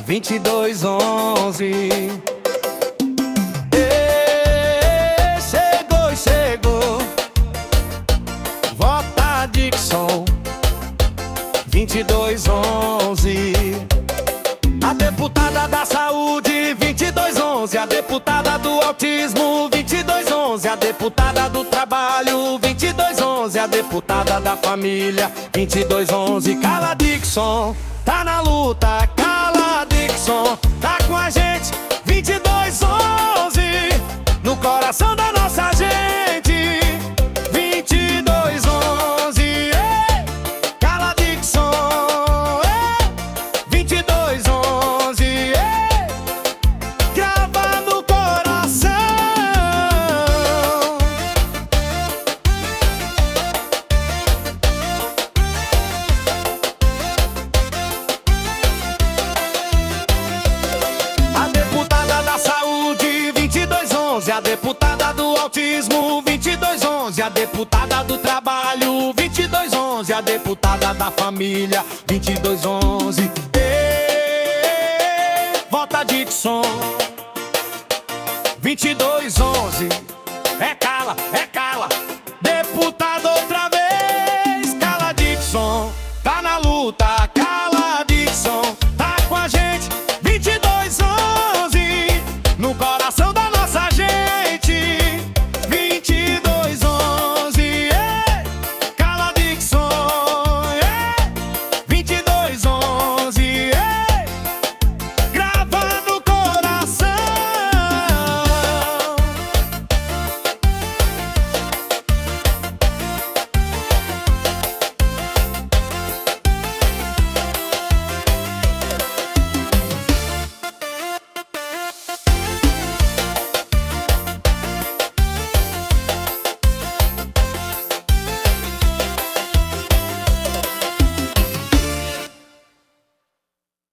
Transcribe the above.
2211. Chegou, chegou. Vota Dixon 2211. A deputada da saúde 2211. A deputada do autismo 2211. A deputada do trabalho 2211. A deputada da família 2211. Cala Dixon, tá na luta. Cala Dixon, tá com a gente 2211. No coração da nossa gente 2211. Ei, cala Dixon, ei, 2211. Ei, grava no coração. A deputada da saúde 2211. A deputada do autismo 2211. A deputada do trabalho 2211. A deputada da família 2211. Vota Dixon 2211.